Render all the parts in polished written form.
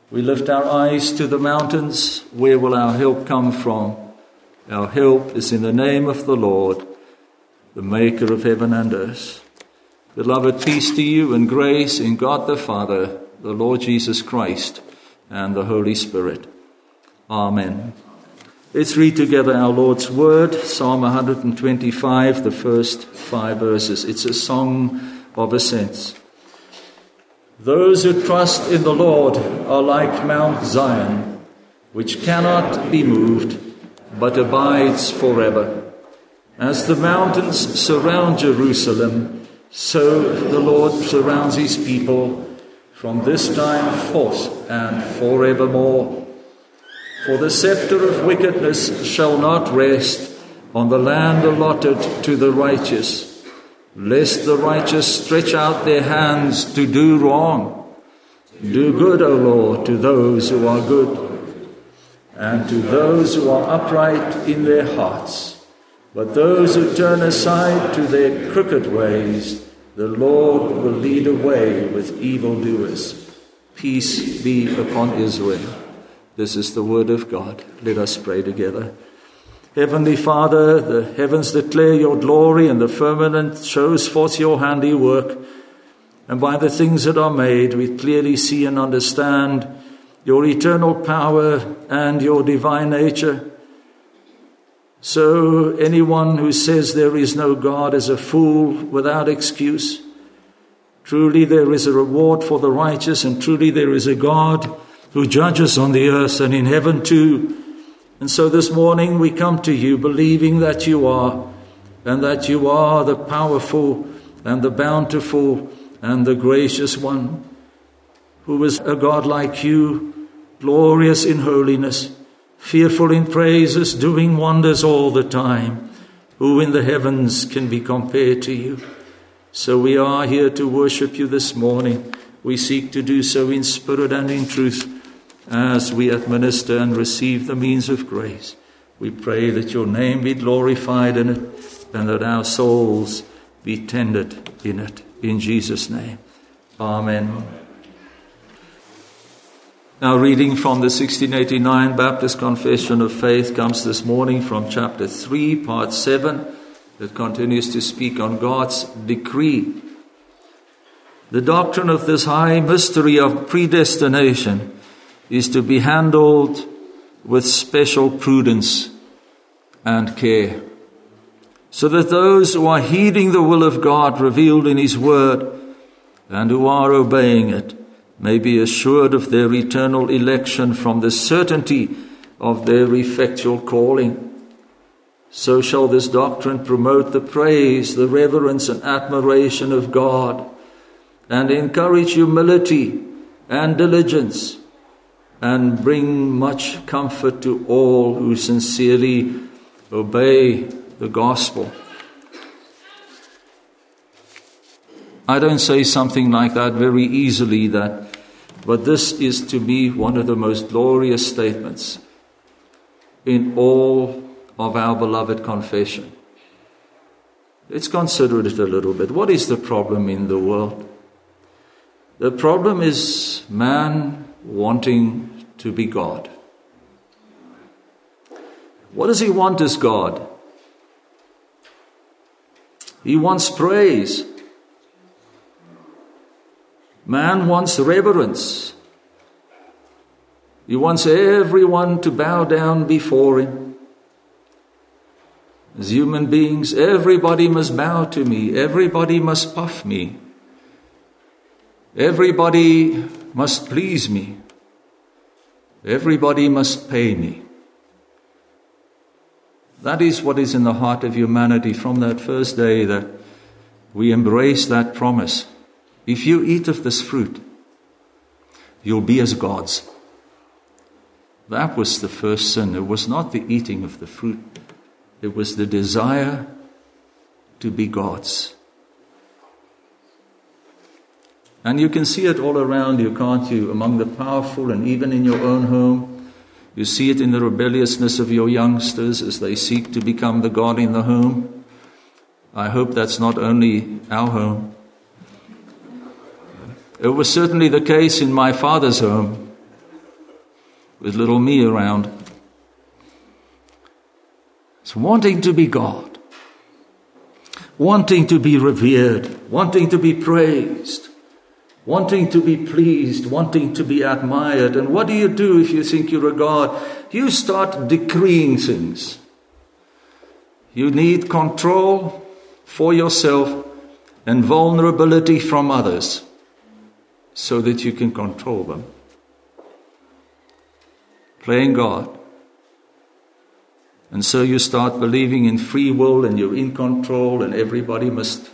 We lift our eyes to the mountains. Where will our help come from? Our help is in the name of the Lord, the maker of heaven and earth. Beloved, peace to you and grace in God the Father, the Lord Jesus Christ, and the Holy Spirit. Amen. Let's read together our Lord's word, Psalm 125, the first 5 verses. It's a song of ascents. Those who trust in the Lord are like Mount Zion, which cannot be moved, but abides forever. As the mountains surround Jerusalem, so the Lord surrounds his people from this time forth and forevermore. For the scepter of wickedness shall not rest on the land allotted to the righteous, lest the righteous stretch out their hands to do wrong. Do good, O Lord, to those who are good, and to those who are upright in their hearts. But those who turn aside to their crooked ways, the Lord will lead away with evildoers. Peace be upon Israel. This is the word of God. Let us pray together. Heavenly Father, the heavens declare your glory and the firmament shows forth your handiwork. And by the things that are made, we clearly see and understand your eternal power and your divine nature. So anyone who says there is no God is a fool without excuse. Truly there is a reward for the righteous, and truly there is a God who judges on the earth and in heaven too. And so this morning we come to you believing that you are, and that you are the powerful and the bountiful and the gracious one, who is a God like you, glorious in holiness, fearful in praises, doing wonders all the time, who in the heavens can be compared to you. So we are here to worship you this morning. We seek to do so in spirit and in truth, as we administer and receive the means of grace. We pray that your name be glorified in it, and that our souls be tended in it. In Jesus' name. Amen. Now, reading from the 1689 Baptist Confession of Faith comes this morning from chapter 3, part 7. It continues to speak on God's decree. The doctrine of this high mystery of predestination is to be handled with special prudence and care, so that those who are heeding the will of God revealed in his word and who are obeying it may be assured of their eternal election from the certainty of their effectual calling. So shall this doctrine promote the praise, the reverence and admiration of God, and encourage humility and diligence, and bring much comfort to all who sincerely obey the gospel. I don't say something like that very easily, but this is to me one of the most glorious statements in all of our beloved confession. Let's consider it a little bit. What is the problem in the world? The problem is man wanting to be God. What does he want as God? He wants praise. Man wants reverence. He wants everyone to bow down before him. As human beings, everybody must bow to me. Everybody must puff me. Everybody must please me. Everybody must pay me. That is what is in the heart of humanity from that first day that we embrace that promise. If you eat of this fruit, you'll be as gods. That was the first sin. It was not the eating of the fruit. It was the desire to be gods. And you can see it all around you, can't you? Among the powerful and even in your own home. You see it in the rebelliousness of your youngsters as they seek to become the God in the home. I hope that's not only our home. It was certainly the case in my father's home. with little me around. It's wanting to be God, wanting to be revered, wanting to be praised, wanting to be pleased, wanting to be admired. And what do you do if you think you're a God? You start decreeing things. You need control for yourself and vulnerability from others so that you can control them. Playing God. And so you start believing in free will and you're in control and everybody must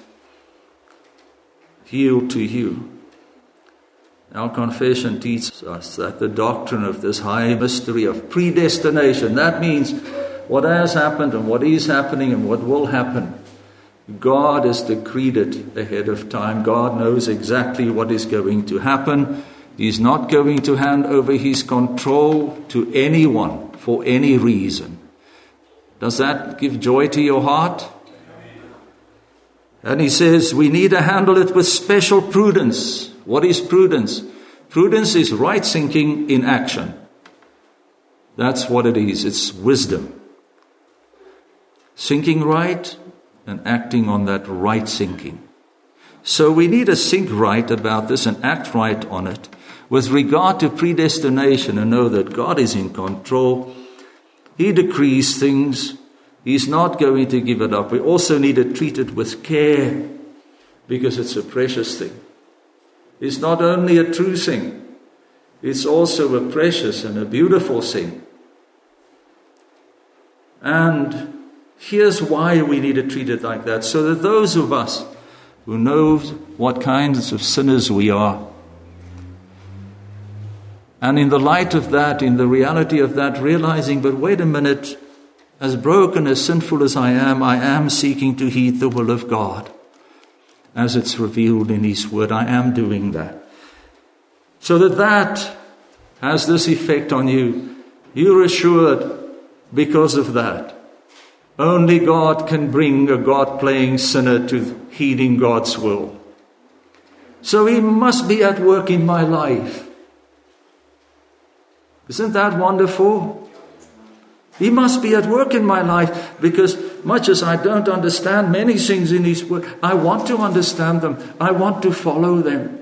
yield to you. Our confession teaches us that the doctrine of this high mystery of predestination, that means what has happened and what is happening and what will happen, God has decreed it ahead of time. God knows exactly what is going to happen. He's not going to hand over his control to anyone for any reason. Does that give joy to your heart? And he says we need to handle it with special prudence. What is prudence? Prudence is right thinking in action. That's what it is. It's wisdom. Thinking right and acting on that right thinking. So we need to think right about this and act right on it with regard to predestination and know that God is in control. He decrees things. He's not going to give it up. We also need to treat it with care because it's a precious thing. It's not only a true thing, it's also a precious and a beautiful thing. And here's why we need to treat it like that, so that those of us who know what kinds of sinners we are, and in the light of that, in the reality of that, realizing, but wait a minute, as broken, as sinful as I am seeking to heed the will of God. As it's revealed in his word, I am doing that. So that has this effect on you. You're assured because of that. Only God can bring a God-playing sinner to heeding God's will. So he must be at work in my life. Isn't that wonderful? He must be at work in my life because much as I don't understand many things in his word, I want to understand them. I want to follow them.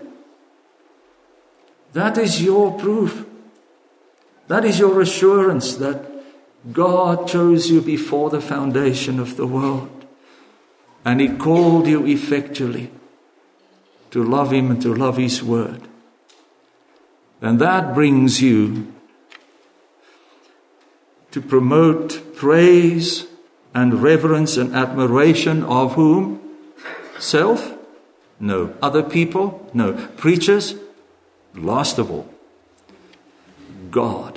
That is your proof. That is your assurance that God chose you before the foundation of the world. And he called you effectually to love him and to love his word. And that brings you to promote praise and reverence and admiration of whom? Self? No. Other people? No. Preachers? Last of all, God.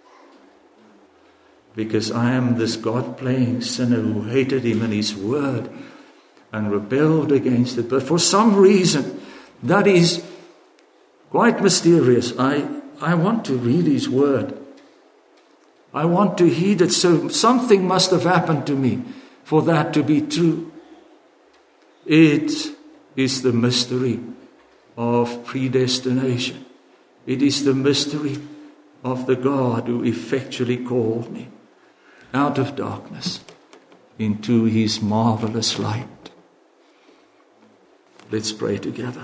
Because I am this God-playing sinner who hated him and his word and rebelled against it. But for some reason, that is quite mysterious. I want to read his word. I want to heed it. So something must have happened to me for that to be true. It is the mystery of predestination. It is the mystery of the God who effectually called me out of darkness into his marvelous light. Let's pray together.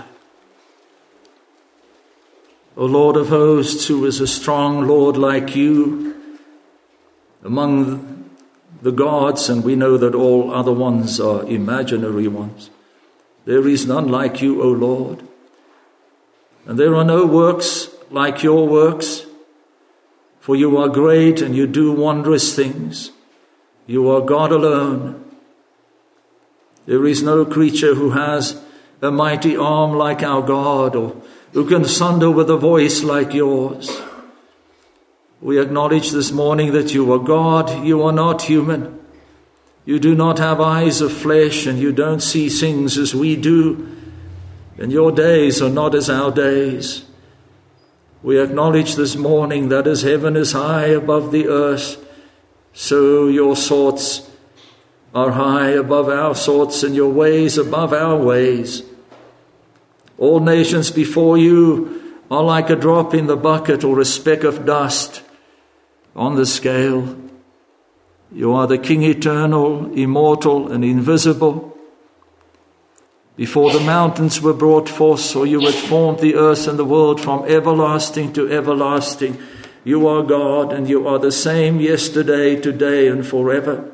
O Lord of hosts, who is a strong Lord like you among the gods, and we know that all other ones are imaginary ones. There is none like you, O Lord. And there are no works like your works, for you are great and you do wondrous things. You are God alone. There is no creature who has a mighty arm like our God, or who can thunder with a voice like yours. We acknowledge this morning that you are God, you are not human. You do not have eyes of flesh and you don't see things as we do. And your days are not as our days. We acknowledge this morning that as heaven is high above the earth, so your thoughts are high above our thoughts and your ways above our ways. All nations before you are like a drop in the bucket or a speck of dust. on the scale. You are the King eternal, immortal, and invisible. Before the mountains were brought forth, or you had formed the earth and the world from everlasting to everlasting, you are God, and you are the same yesterday, today, and forever.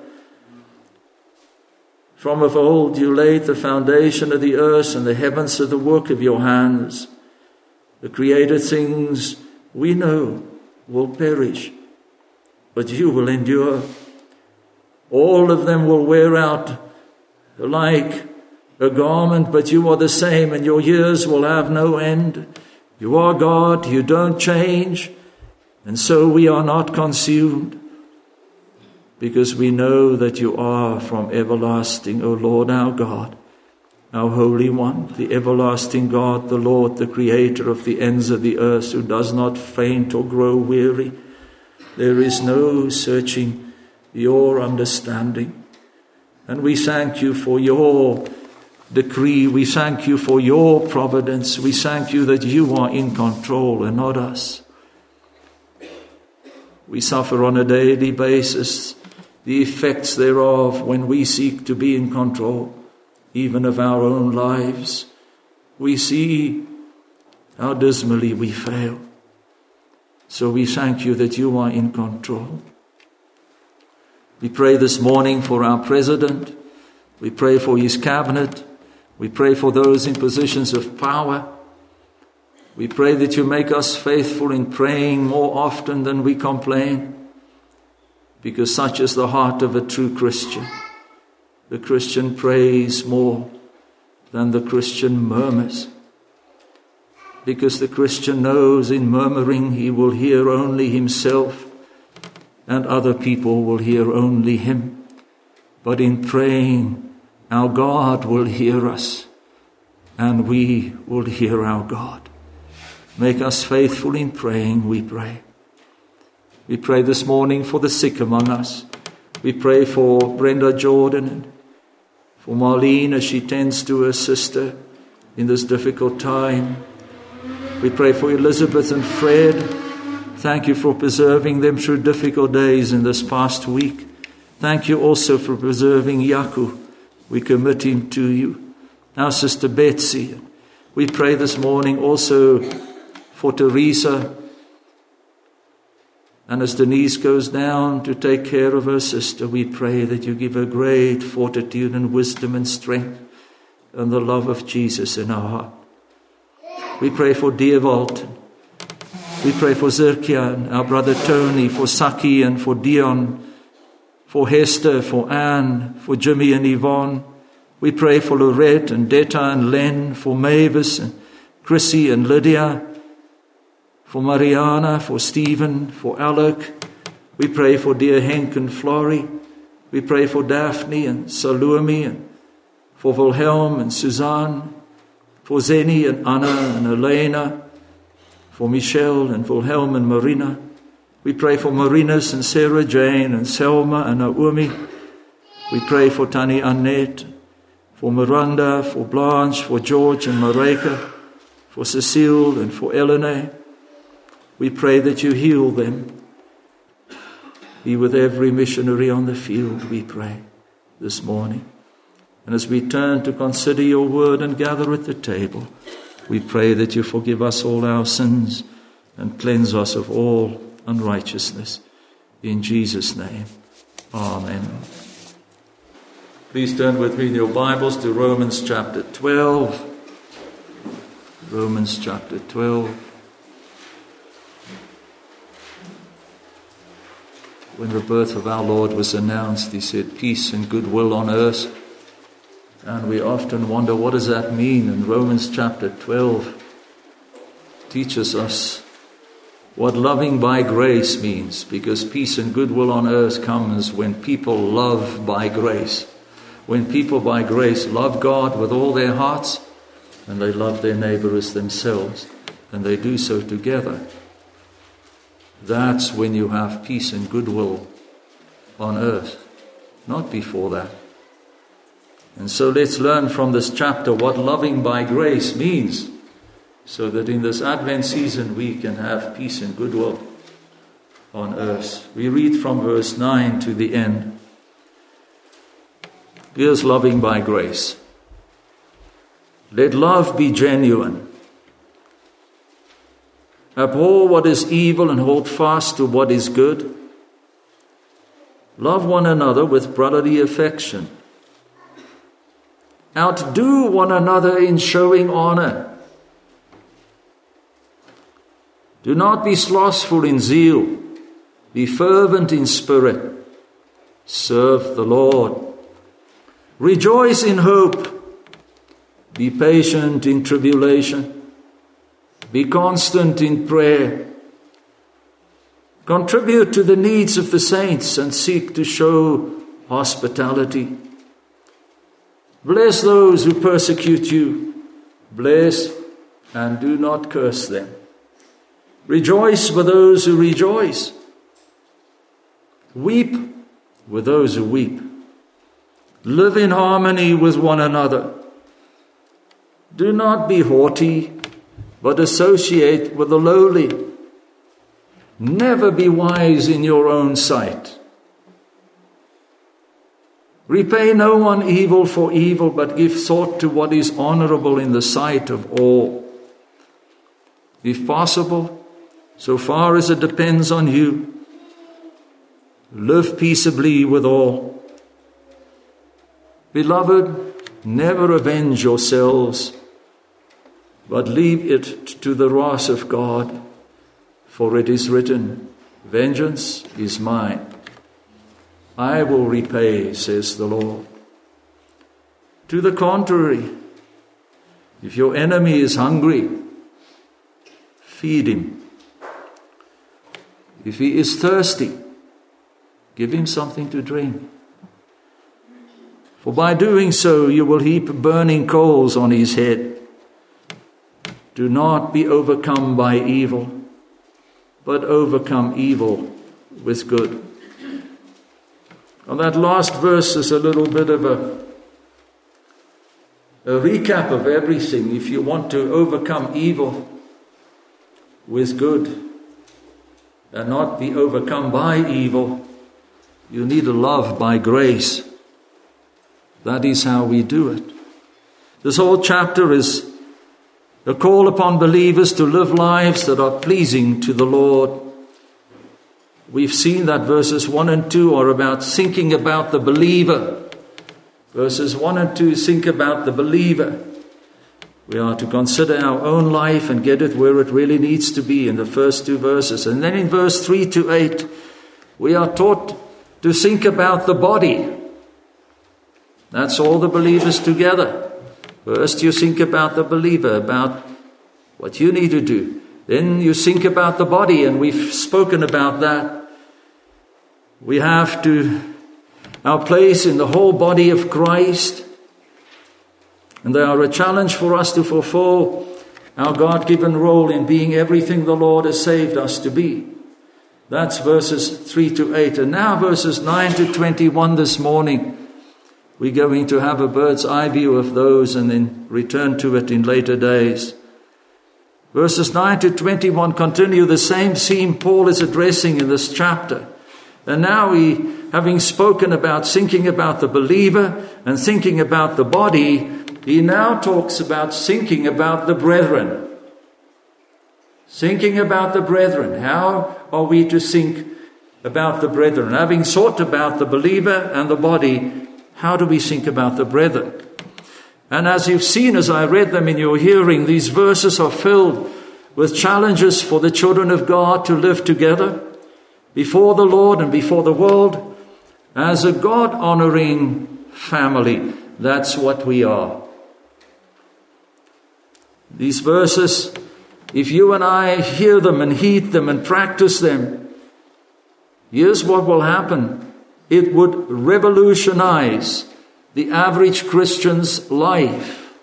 From of old you laid the foundation of the earth, and the heavens are the work of your hands. The created things we know will perish, but you will endure. All of them will wear out like a garment, but you are the same, and your years will have no end. You are God, you don't change, and so we are not consumed, because we know that you are from everlasting, O Lord our God, our Holy One, the everlasting God, the Lord, the Creator of the ends of the earth, who does not faint or grow weary. There is no searching your understanding. And we thank you for your decree. We thank you for your providence. We thank you that you are in control and not us. We suffer on a daily basis the effects thereof when we seek to be in control, even of our own lives. We see how dismally we fail. So we thank you that you are in control. We pray this morning for our president. We pray for his cabinet. We pray for those in positions of power. We pray that you make us faithful in praying more often than we complain, because such is the heart of a true Christian. The Christian prays more than the Christian murmurs, because the Christian knows in murmuring he will hear only himself, and other people will hear only him. But in praying, our God will hear us, and we will hear our God. Make us faithful in praying, we pray. We pray this morning for the sick among us. We pray for Brenda Jordan and for Marlene as she tends to her sister in this difficult time. We pray for Elizabeth and Fred. Thank you for preserving them through difficult days in this past week. Thank you also for preserving Yaku. We commit him to you. Our sister Betsy. We pray this morning also for Teresa. And as Denise goes down to take care of her sister, we pray that you give her great fortitude and wisdom and strength and the love of Jesus in our heart. We pray for dear Walton. We pray for Zirkian, our brother Tony, for Saki and for Dion, for Hester, for Anne, for Jimmy and Yvonne. We pray for Lorette and Detta and Len, for Mavis and Chrissy and Lydia, for Mariana, for Stephen, for Alec. We pray for dear Henk and Flory. We pray for Daphne and Salome, and for Wilhelm and Suzanne, for Zeni and Anna and Elena, for Michelle and Wilhelm and Marina. We pray for Marinus and Sarah Jane and Selma and Naomi. We pray for Tani Annette, for Miranda, for Blanche, for George and Mareka, for Cecile and for Eleanor. We pray that you heal them. Be with every missionary on the field, we pray, this morning. And as we turn to consider your word and gather at the table, we pray that you forgive us all our sins and cleanse us of all unrighteousness. In Jesus' name, amen. Please turn with me in your Bibles to Romans chapter 12. Romans chapter 12. When the birth of our Lord was announced, he said, peace and goodwill on earth. And we often wonder, what does that mean? And Romans chapter 12 teaches us what loving by grace means, because peace and goodwill on earth comes when people love by grace. When people by grace love God with all their hearts, and they love their neighbor as themselves, and they do so together. That's when you have peace and goodwill on earth, not before that. And so let's learn from this chapter what loving by grace means, so that in this Advent season we can have peace and goodwill. on earth. We read from verse 9 to the end. Here's loving by grace. Let love be genuine. Abhor what is evil and hold fast to what is good. Love one another with brotherly affection. Outdo one another in showing honor. Do not be slothful in zeal. Be fervent in spirit. Serve the Lord. Rejoice in hope. Be patient in tribulation. Be constant in prayer. Contribute to the needs of the saints and seek to show hospitality. Bless those who persecute you. Bless and do not curse them. Rejoice with those who rejoice. Weep with those who weep. Live in harmony with one another. Do not be haughty, but associate with the lowly. Never be wise in your own sight. Repay no one evil for evil, but give thought to what is honorable in the sight of all. If possible, so far as it depends on you, live peaceably with all. Beloved, never avenge yourselves, but leave it to the wrath of God, for it is written, vengeance is mine. I will repay, says the Lord. To the contrary, if your enemy is hungry, feed him. If he is thirsty, give him something to drink. For by doing so, you will heap burning coals on his head. Do not be overcome by evil, but overcome evil with good. And that last verse is a little bit of a recap of everything. If you want to overcome evil with good and not be overcome by evil, you need a love by grace. That is how we do it. This whole chapter is a call upon believers to live lives that are pleasing to the Lord. We've seen that verses 1 and 2 are about thinking about the believer. Verses 1 and 2 think about the believer. We are to consider our own life and get it where it really needs to be in the first two verses. And then in verse 3 to 8, we are taught to think about the body. That's all the believers together. First you think about the believer, about what you need to do. Then you think about the body, and we've spoken about that. We have our place in the whole body of Christ. And they are a challenge for us to fulfill our God-given role in being everything the Lord has saved us to be. That's verses 3 to 8. And now verses 9 to 21 this morning. We're going to have a bird's eye view of those and then return to it in later days. Verses 9 to 21 continue the same theme Paul is addressing in this chapter. And now having spoken about thinking about the believer and thinking about the body, he now talks about thinking about the brethren. Thinking about the brethren. How are we to think about the brethren? Having thought about the believer and the body, how do we think about the brethren? And as you've seen as I read them in your hearing, these verses are filled with challenges for the children of God to live together before the Lord and before the world as a God-honoring family. That's what we are. These verses, if you and I hear them and heed them and practice them, here's what will happen. It would revolutionize the average Christian's life.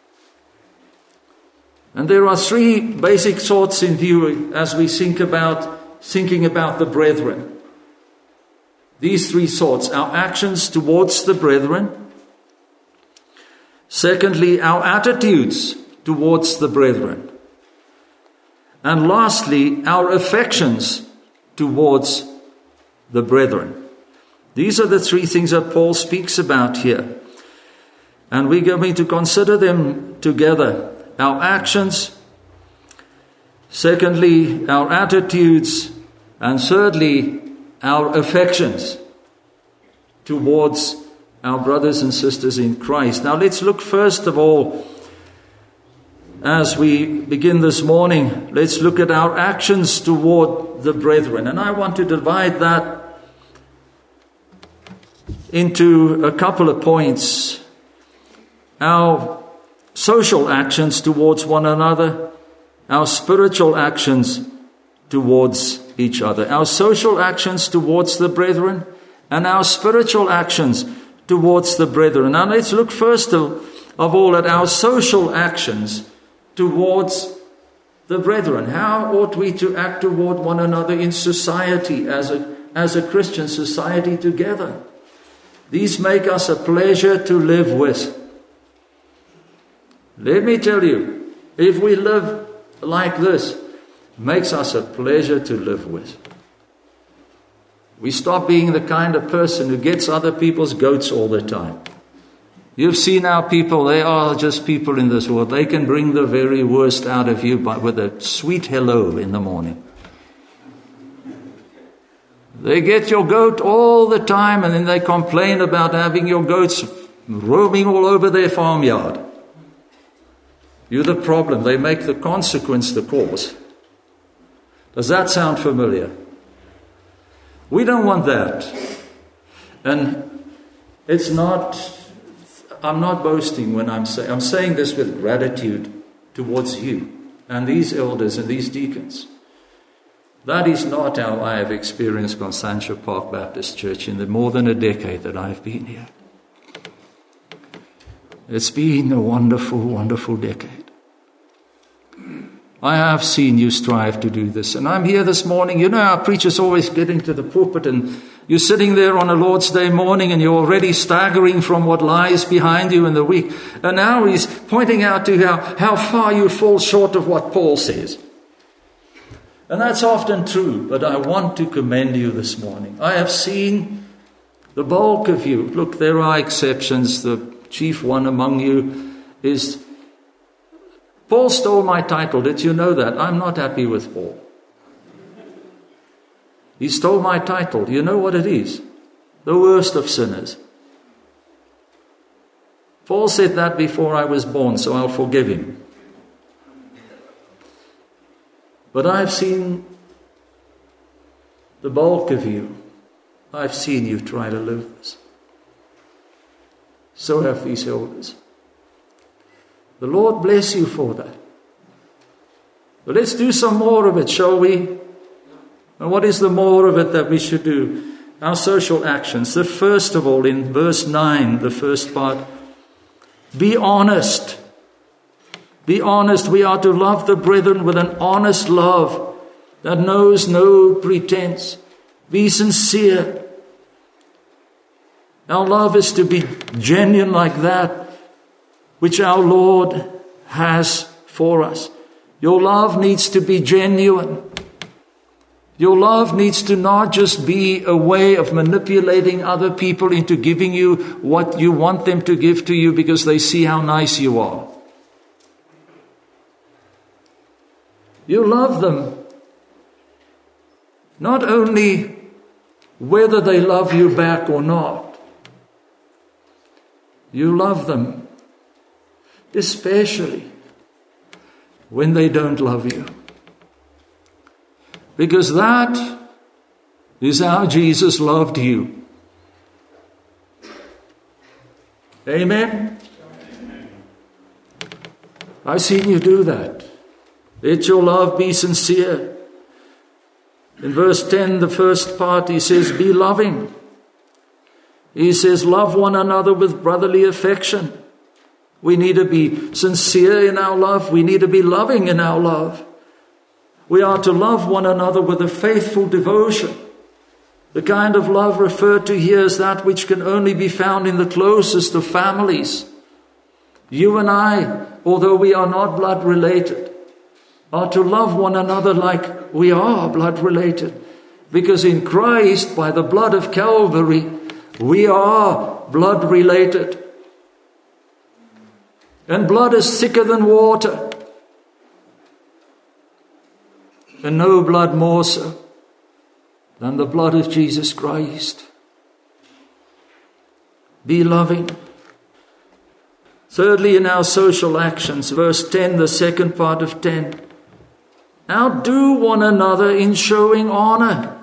And there are three basic thoughts in view as we thinking about the brethren. These three thoughts: our actions towards the brethren. Secondly, our attitudes towards the brethren. And lastly, our affections towards the brethren. These are the three things that Paul speaks about here. And we're going to consider them together. Our actions, secondly, our attitudes, and thirdly, our affections towards our brothers and sisters in Christ. Now let's look first of all, as we begin this morning, let's look at our actions toward the brethren. And I want to divide that into a couple of points. Our social actions towards one another, our spiritual actions towards each other. Our social actions towards the brethren and our spiritual actions towards the brethren. Now let's look first of all at our social actions towards the brethren. How ought we to act toward one another in society, as a Christian society together? These make us a pleasure to live with. Let me tell you, if we live like this, it makes us a pleasure to live with. We stop being the kind of person who gets other people's goats all the time. You've seen our people, they are just people in this world. They can bring the very worst out of you with a sweet hello in the morning. They get your goat all the time, and then they complain about having your goats roaming all over their farmyard. You're the problem. They make the consequence the cause. Does that sound familiar? We don't want that. And it's not, I'm not boasting when I'm saying this with gratitude towards you and these elders and these deacons. That is not how I have experienced Constantia Park Baptist Church in the more than a decade that I've been here. It's been a wonderful, wonderful decade. I have seen you strive to do this. And I'm here this morning. You know, our preachers always get into the pulpit and you're sitting there on a Lord's Day morning and you're already staggering from what lies behind you in the week. And now he's pointing out to you how far you fall short of what Paul says. And that's often true, but I want to commend you this morning. I have seen the bulk of you. Look, there are exceptions. The chief one among you is Paul stole my title. Did you know that? I'm not happy with Paul. He stole my title. You know what it is? The worst of sinners. Paul said that before I was born, so I'll forgive him. But I've seen the bulk of you. I've seen you try to live this. So have these elders. The Lord bless you for that. But let's do some more of it, shall we? And what is the more of it that we should do? Our social actions. The first of all, in verse 9, the first part, be honest. Be honest. We are to love the brethren with an honest love that knows no pretense. Be sincere. Our love is to be genuine like that which our Lord has for us. Your love needs to be genuine. Your love needs to not just be a way of manipulating other people into giving you what you want them to give to you because they see how nice you are. You love them not only whether they love you back or not. You love them especially when they don't love you. Because that is how Jesus loved you. Amen? I've seen you do that. Let your love be sincere. In verse 10, the first part, he says, be loving. He says, love one another with brotherly affection. We need to be sincere in our love. We need to be loving in our love. We are to love one another with a faithful devotion. The kind of love referred to here is that which can only be found in the closest of families. You and I, although we are not blood related, are to love one another like we are blood related. Because in Christ, by the blood of Calvary, we are blood related. And blood is thicker than water. And no blood more so than the blood of Jesus Christ. Be loving. Thirdly, in our social actions, verse 10, the second part of 10. Outdo one another in showing honor.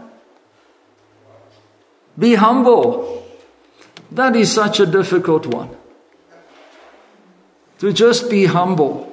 Be humble. That is such a difficult one. To just be humble.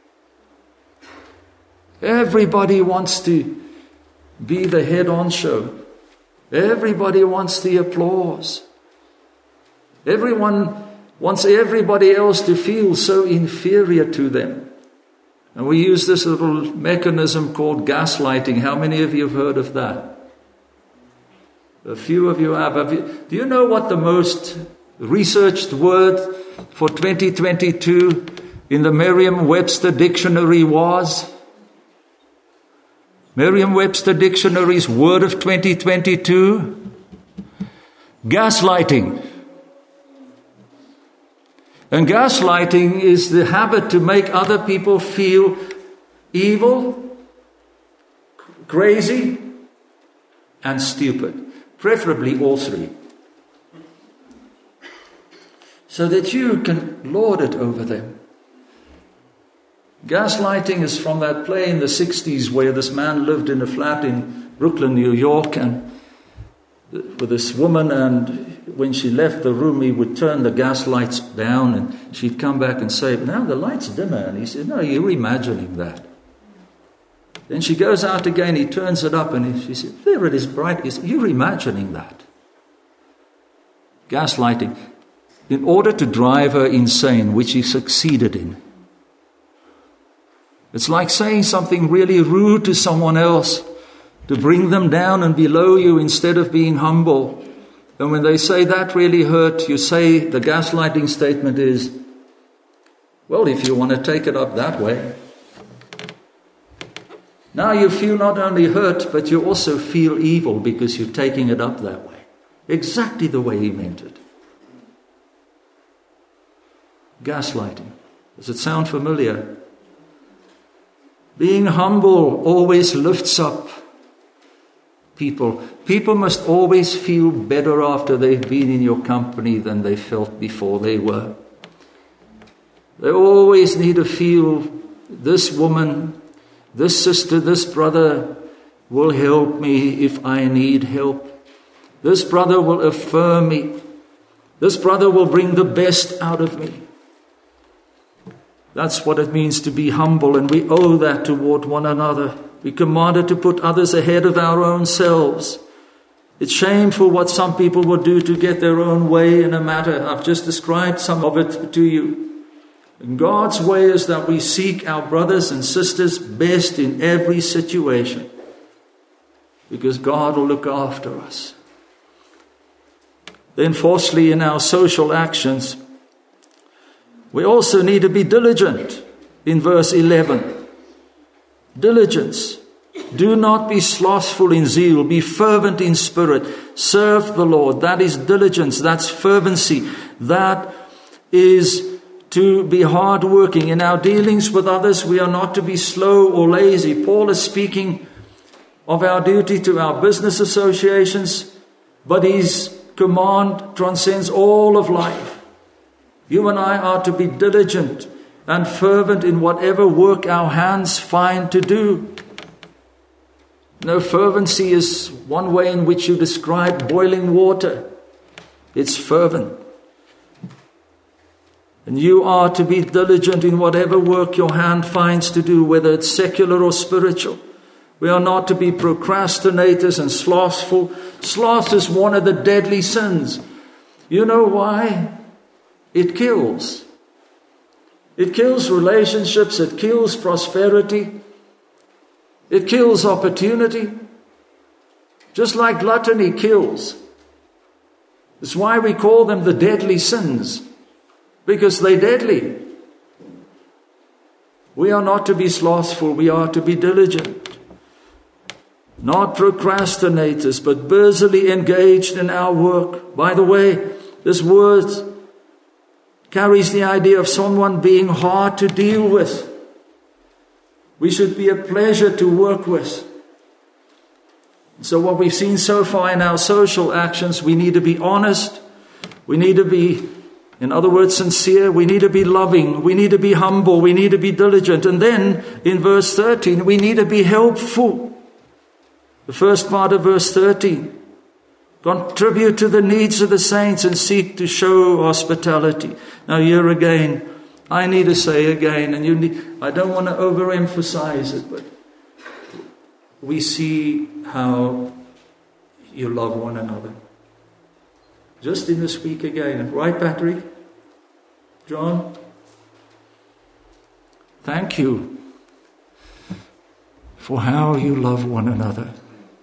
Everybody wants to be the head honcho. Everybody wants the applause. Everyone wants everybody else to feel so inferior to them. And we use this little mechanism called gaslighting. How many of you have heard of that? A few of you have. Do you know what the most researched word for 2022 in the Merriam-Webster dictionary was? Merriam-Webster dictionary's word of 2022? Gaslighting. And gaslighting is the habit to make other people feel evil, crazy, and stupid. Preferably all three. So that you can lord it over them. Gaslighting is from that play in the 60s where this man lived in a flat in Brooklyn, New York, and with this woman, and when she left the room, he would turn the gas lights down, and she'd come back and say, "Now the light's dimmer." And he said, "No, you're imagining that." Then she goes out again, he turns it up, and she said, "There it is bright." He said, "You're imagining that." Gaslighting. In order to drive her insane, which he succeeded in. It's like saying something really rude to someone else to bring them down and below you instead of being humble. And when they say that really hurt, you say the gaslighting statement is, "Well, if you want to take it up that way." Now you feel not only hurt, but you also feel evil because you're taking it up that way. Exactly the way he meant it. Gaslighting. Does it sound familiar? Being humble always lifts up people. People must always feel better after they've been in your company than they felt before they were. They always need to feel this woman, this sister, this brother will help me if I need help. This brother will affirm me. This brother will bring the best out of me. That's what it means to be humble, and we owe that toward one another. We're commanded to put others ahead of our own selves. It's shameful what some people will do to get their own way in a matter. I've just described some of it to you. And God's way is that we seek our brothers and sisters best in every situation, because God will look after us. Then fourthly, in our social actions, we also need to be diligent. In verse 11, diligence. Do not be slothful in zeal. Be fervent in spirit. Serve the Lord. That is diligence. That's fervency. That is to be hardworking. In our dealings with others, we are not to be slow or lazy. Paul is speaking of our duty to our business associations, but his command transcends all of life. You and I are to be diligent and fervent in whatever work our hands find to do. No, fervency is one way in which you describe boiling water. It's fervent. And you are to be diligent in whatever work your hand finds to do, whether it's secular or spiritual. We are not to be procrastinators and slothful. Sloth is one of the deadly sins. You know why? It kills. It kills relationships. It kills prosperity. It kills opportunity. Just like gluttony kills. That's why we call them the deadly sins. Because they're deadly. We are not to be slothful. We are to be diligent. not procrastinators, but busily engaged in our work. By the way, this word carries the idea of someone being hard to deal with. We should be a pleasure to work with. So what we've seen so far in our social actions, we need to be honest. We need to be, in other words, sincere. We need to be loving. We need to be humble. We need to be diligent. And then in verse 13, we need to be helpful. The first part of verse 13. Contribute to the needs of the saints and seek to show hospitality. Now here again, I need to say again, and I don't want to overemphasize it, but we see how you love one another. Just in this week again. Right, Patrick? John? Thank you for how you love one another.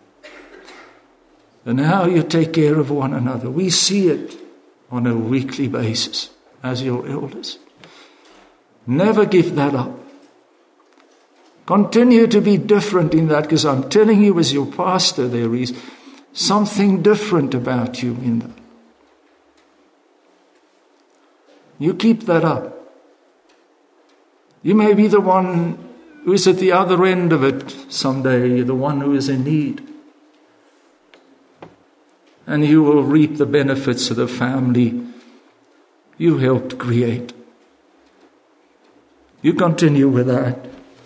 And how you take care of one another. We see it on a weekly basis as your elders. Never give that up. Continue to be different in that, because I'm telling you as your pastor, there is something different about you in that. You keep that up. You may be the one who is at the other end of it someday, the one who is in need. And you will reap the benefits of the family you helped create. You continue with that.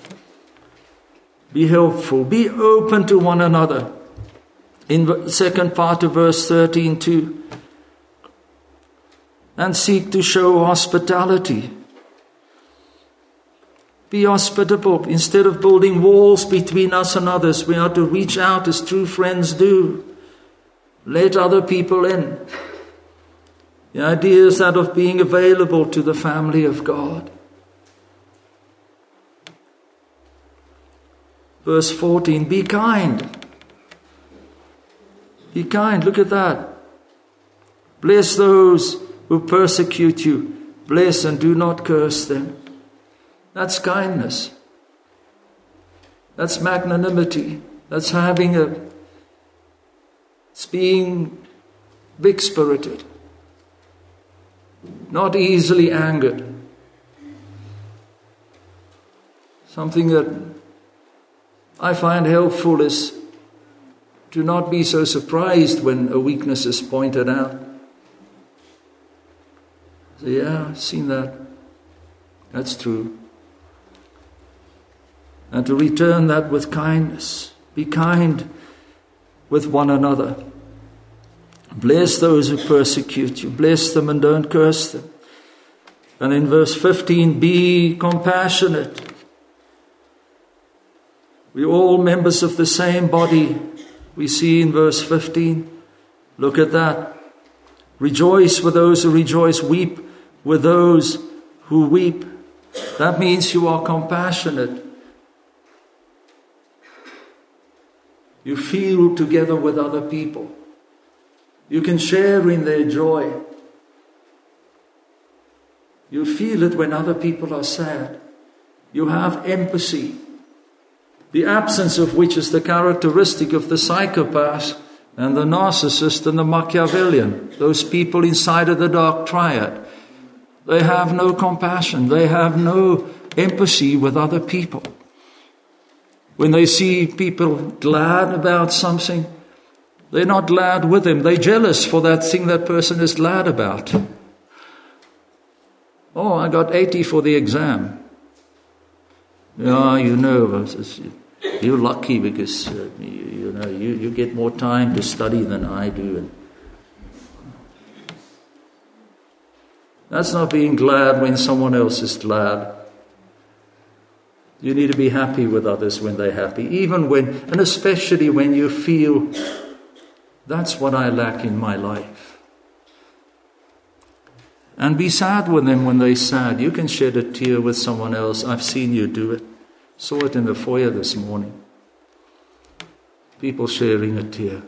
Be helpful. Be open to one another. In the second part of verse 13 too. And seek to show hospitality. Be hospitable. Instead of building walls between us and others, we are to reach out as true friends do. Let other people in. The idea is that of being available to the family of God. Verse 14, be kind. Be kind, look at that. Bless those who persecute you. Bless and do not curse them. That's kindness. That's magnanimity. That's it's being big-spirited, not easily angered. Something that I find helpful is to not be so surprised when a weakness is pointed out. So, yeah, I've seen that. That's true. And to return that with kindness. Be kind with one another. Bless those who persecute you. Bless them and don't curse them. And in verse 15, be compassionate. We're all members of the same body. We see in verse 15. Look at that. Rejoice with those who rejoice. Weep with those who weep. That means you are compassionate. You feel together with other people. You can share in their joy. You feel it when other people are sad. You have empathy, the absence of which is the characteristic of the psychopath and the narcissist and the Machiavellian, those people inside of the dark triad. They have no compassion. They have no empathy with other people. When they see people glad about something, they're not glad with them. They're jealous for that thing that person is glad about. Oh, I got 80 for the exam. Yeah, you know, you're lucky because you get more time to study than I do. That's not being glad when someone else is glad. You need to be happy with others when they're happy, even when, and especially when you feel, that's what I lack in my life. And be sad with them when they're sad. You can shed a tear with someone else. I've seen you do it. Saw it in the foyer this morning. People sharing a tear.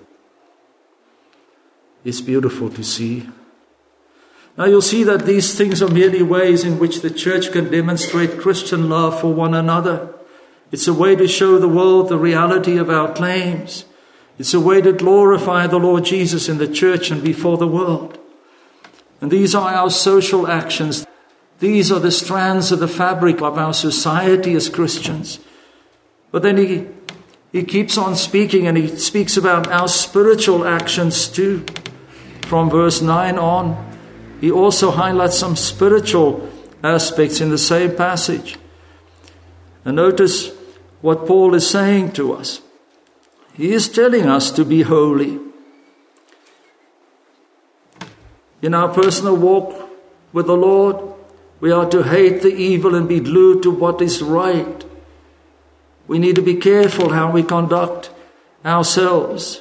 It's beautiful to see. Now you'll see that these things are merely ways in which the church can demonstrate Christian love for one another. It's a way to show the world the reality of our claims. It's a way to glorify the Lord Jesus in the church and before the world. And these are our social actions. These are the strands of the fabric of our society as Christians. But then he keeps on speaking, and he speaks about our spiritual actions too. From verse 9 on, he also highlights some spiritual aspects in the same passage. And notice what Paul is saying to us. He is telling us to be holy. In our personal walk with the Lord, we are to hate the evil and be glued to what is right. We need to be careful how we conduct ourselves.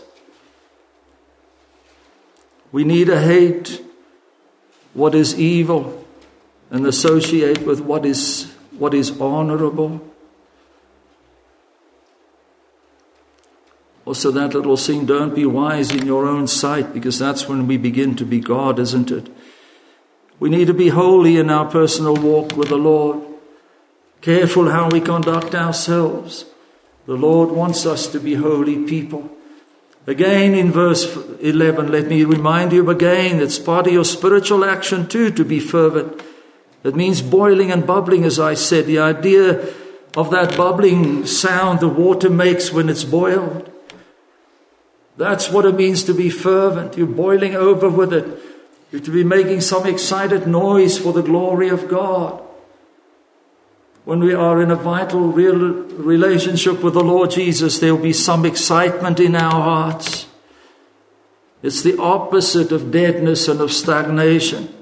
We need to hate what is evil and associate with what is honorable. Also that little thing, don't be wise in your own sight, because that's when we begin to be God, isn't it? We need to be holy in our personal walk with the Lord. Careful how we conduct ourselves. The Lord wants us to be holy people. Again in verse 11, let me remind you again, it's part of your spiritual action too to be fervent. It means boiling and bubbling, as I said. The idea of that bubbling sound the water makes when it's boiled. That's what it means to be fervent. You're boiling over with it. You're to be making some excited noise for the glory of God. When we are in a vital, real relationship with the Lord Jesus, there will be some excitement in our hearts. It's the opposite of deadness and of stagnation.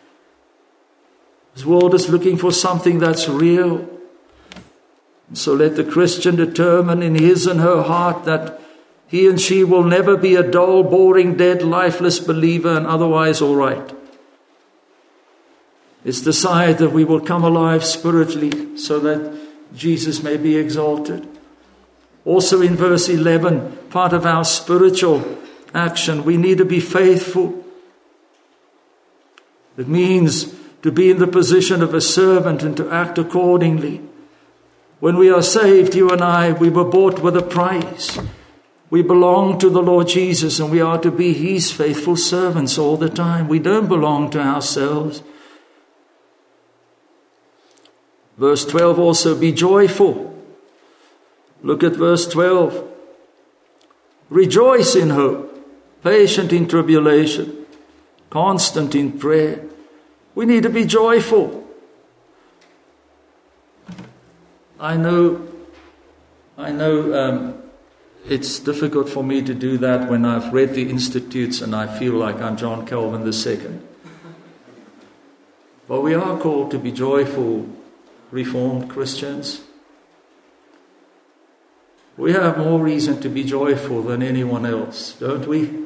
This world is looking for something that's real. So let the Christian determine in his and her heart that he and she will never be a dull, boring, dead, lifeless believer and otherwise all right. It's decided that we will come alive spiritually so that Jesus may be exalted. Also in verse 11, part of our spiritual action, we need to be faithful. It means to be in the position of a servant and to act accordingly. When we are saved, you and I, we were bought with a price. We belong to the Lord Jesus, and we are to be his faithful servants all the time. We don't belong to ourselves. Verse 12 also, be joyful. Look at verse 12. Rejoice in hope, patient in tribulation, constant in prayer. We need to be joyful. I know it's difficult for me to do that when I've read the Institutes and I feel like I'm John Calvin II. But we are called to be joyful, Reformed Christians. We have more reason to be joyful than anyone else, don't we?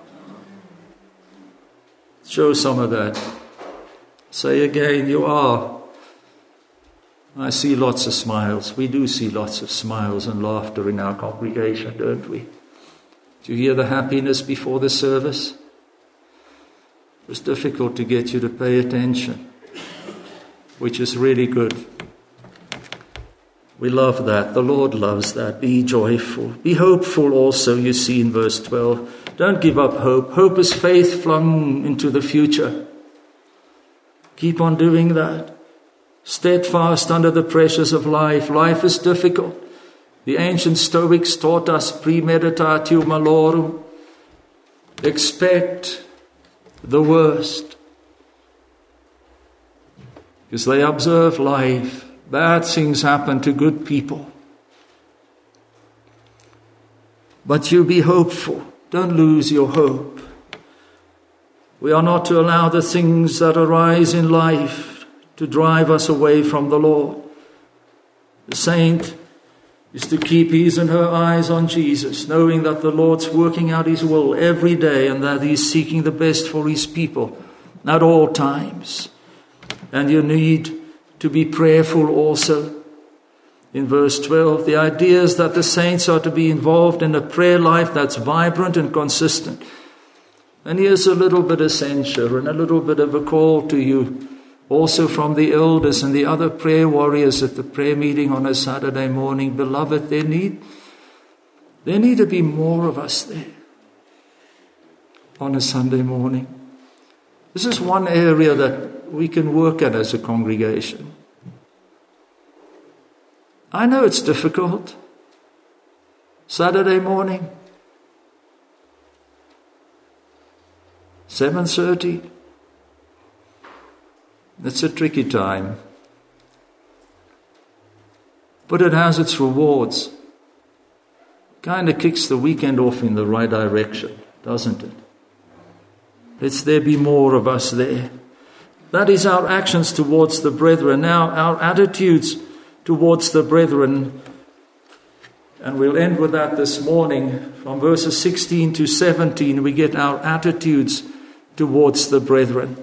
Show some of that. Say again, you are. I see lots of smiles. We do see lots of smiles and laughter in our congregation, don't we? Do you hear the happiness before the service? It was difficult to get you to pay attention, which is really good. We love that. The Lord loves that. Be joyful. Be hopeful also, you see in verse 12. Don't give up hope. Hope is faith flung into the future. Keep on doing that. Steadfast under the pressures of life. Life is difficult. The ancient Stoics taught us premeditatio malorum. Expect the worst. Because they observe life. Bad things happen to good people. But you be hopeful. Don't lose your hope. We are not to allow the things that arise in life to drive us away from the Lord. The saint is to keep his and her eyes on Jesus, knowing that the Lord's working out his will every day and that he's seeking the best for his people at all times. And you need to be prayerful also. In verse 12, the idea is that the saints are to be involved in a prayer life that's vibrant and consistent. And here's a little bit of censure and a little bit of a call to you also from the elders and the other prayer warriors at the prayer meeting on a Saturday morning. Beloved, there need to be more of us there on a Sunday morning. This is one area that we can work at as a congregation. I know it's difficult. Saturday morning, 7:30. It's a tricky time. But it has its rewards. Kind of kicks the weekend off in the right direction, doesn't it? Let's there be more of us there. That is our actions towards the brethren. Now, our attitudes towards the brethren, and we'll end with that this morning. From verses 16 to 17, we get our attitudes towards the brethren.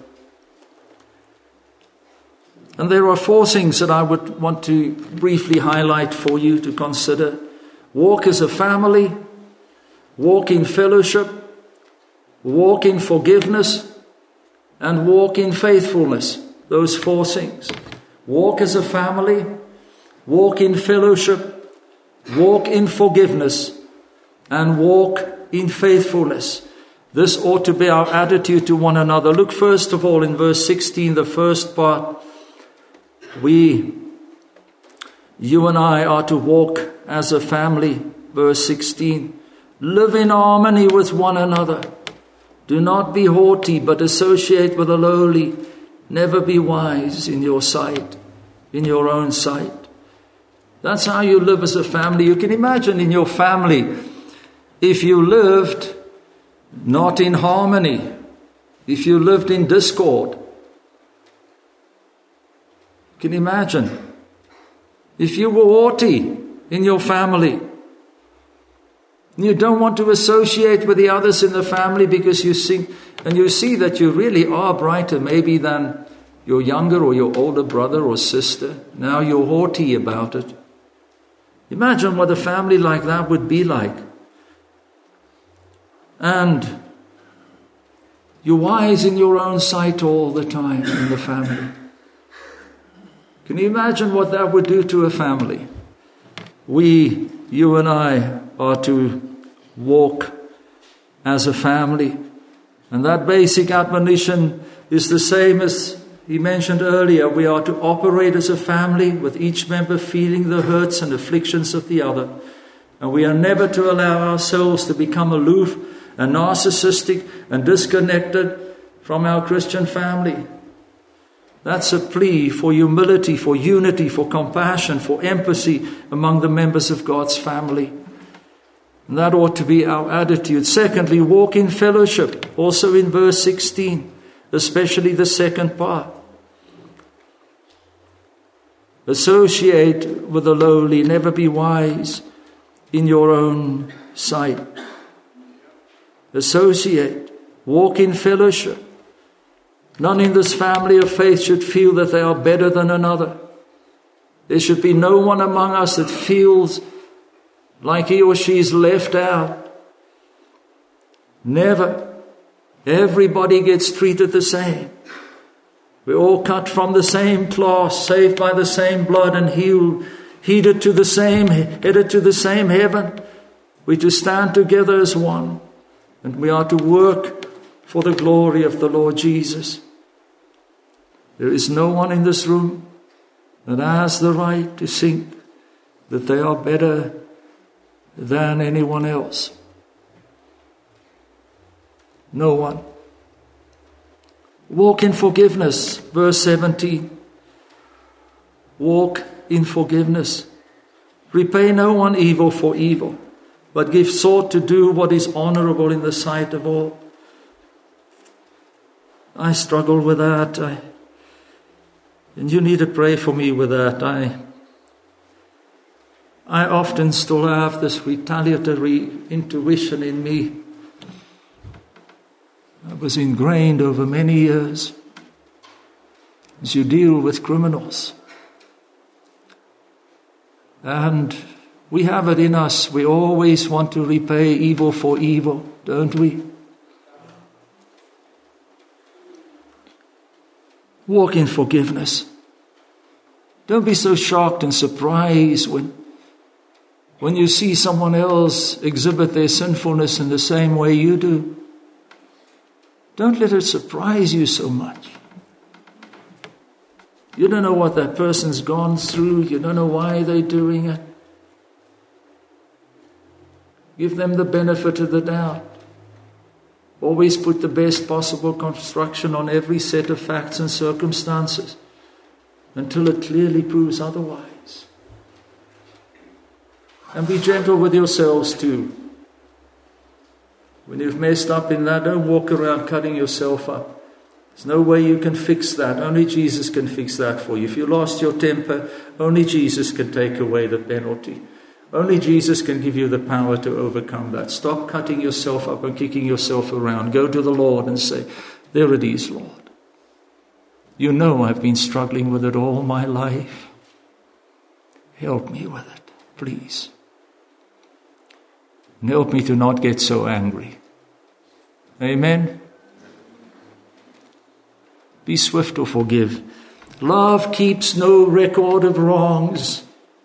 And there are 4 things that I would want to briefly highlight for you to consider. Walk as a family, walk in fellowship, walk in forgiveness, and walk in faithfulness. Those 4 things. Walk as a family, walk in fellowship, walk in forgiveness, and walk in faithfulness. This ought to be our attitude to one another. Look first of all in verse 16, the first part. You and I are to walk as a family. Verse 16. Live in harmony with one another. Do not be haughty, but associate with the lowly. Never be wise in your sight, in your own sight. That's how you live as a family. You can imagine in your family, if you lived not in harmony, if you lived in discord. Can you imagine? If you were haughty in your family, you don't want to associate with the others in the family because you see that you really are brighter maybe than your younger or your older brother or sister. Now you're haughty about it. Imagine what a family like that would be like. And you're wise in your own sight all the time in the family. Can you imagine what that would do to a family? You and I are to walk as a family. And that basic admonition is the same as he mentioned earlier. We are to operate as a family with each member feeling the hurts and afflictions of the other. And we are never to allow ourselves to become aloof and narcissistic and disconnected from our Christian family. That's a plea for humility, for unity, for compassion, for empathy among the members of God's family. And that ought to be our attitude. Secondly, walk in fellowship. Also in verse 16, especially the second part. Associate with the lowly. Never be wise in your own sight. Associate. Walk in fellowship. None in this family of faith should feel that they are better than another. There should be no one among us that feels like he or she is left out. Never. Everybody gets treated the same. We're all cut from the same cloth, saved by the same blood, and headed to the same heaven. We're to stand together as one, and we are to work for the glory of the Lord Jesus. There is no one in this room that has the right to think that they are better than anyone else. No one. Walk in forgiveness, verse 17. Walk in forgiveness. Repay no one evil for evil, but give thought to do what is honorable in the sight of all. I struggle with that. And you need to pray for me with that. I often still have this retaliatory intuition in me. It was ingrained over many years as you deal with criminals. And we have it in us. We always want to repay evil for evil, don't we? Walk in forgiveness. Don't be so shocked and surprised when you see someone else exhibit their sinfulness in the same way you do. Don't let it surprise you so much. You don't know what that person's gone through. You don't know why they're doing it. Give them the benefit of the doubt. Always put the best possible construction on every set of facts and circumstances until it clearly proves otherwise. And be gentle with yourselves too. When you've messed up in that, don't walk around cutting yourself up. There's no way you can fix that. Only Jesus can fix that for you. If you lost your temper, only Jesus can take away the penalty. Only Jesus can give you the power to overcome that. Stop cutting yourself up and kicking yourself around. Go to the Lord and say, there it is, Lord. You know I've been struggling with it all my life. Help me with it, please. And help me to not get so angry. Amen? Be swift to forgive. Love keeps no record of wrongs.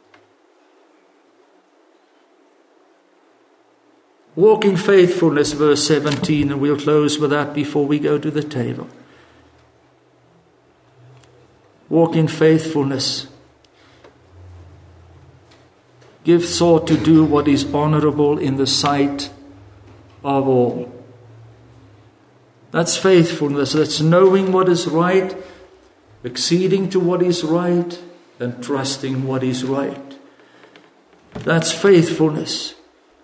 Walk in faithfulness, verse 17, and we'll close with that before we go to the table. Walk in faithfulness. Give thought to do what is honorable in the sight of all. That's faithfulness. That's knowing what is right, acceding to what is right, and trusting what is right. That's faithfulness.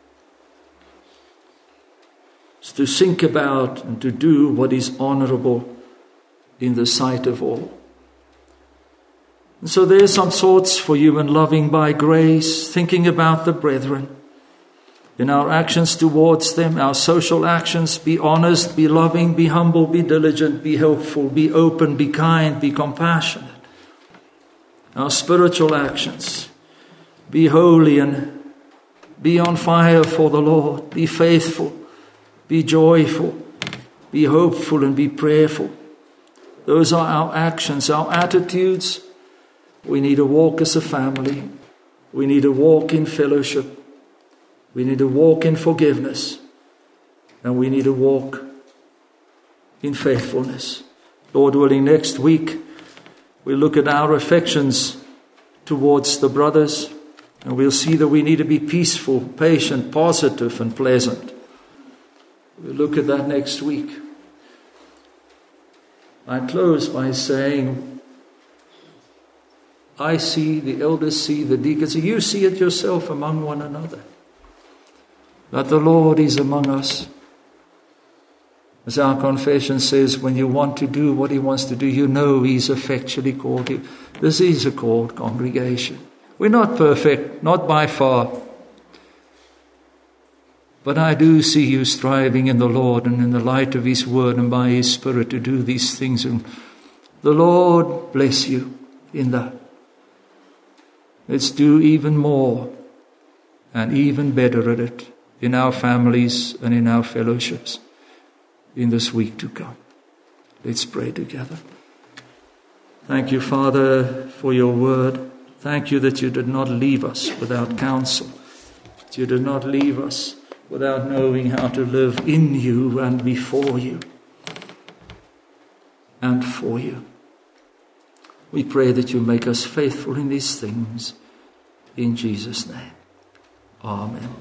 It's to think about and to do what is honorable in the sight of all. And so there's some thoughts for you in loving by grace, thinking about the brethren. In our actions towards them, our social actions, be honest, be loving, be humble, be diligent, be helpful, be open, be kind, be compassionate. Our spiritual actions, be holy and be on fire for the Lord, be faithful, be joyful, be hopeful, and be prayerful. Those are our actions, our attitudes. We need to walk as a family. We need to walk in fellowship. We need to walk in forgiveness. And we need to walk in faithfulness. Lord willing, next week we'll look at our affections towards the brothers. And we'll see that we need to be peaceful, patient, positive, and pleasant. We'll look at that next week. I close by saying, I see, the elders see, the deacons see, you see it yourself among one another. That the Lord is among us. As our confession says, when you want to do what He wants to do, you know He's effectually called you. This is a called congregation. We're not perfect, not by far. But I do see you striving in the Lord and in the light of His word and by His Spirit to do these things. And the Lord bless you in that. Let's do even more and even better at it in our families and in our fellowships in this week to come. Let's pray together. Thank you, Father, for your word. Thank you that you did not leave us without counsel. That you did not leave us without knowing how to live in you and before you and for you. We pray that you make us faithful in these things. In Jesus' name. Amen.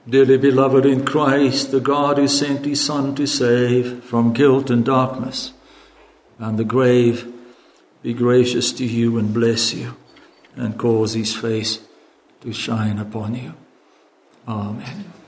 Dearly beloved in Christ, the God who sent his Son to save from guilt and darkness and the grave, be gracious to you and bless you and cause his face to shine upon you. Amen.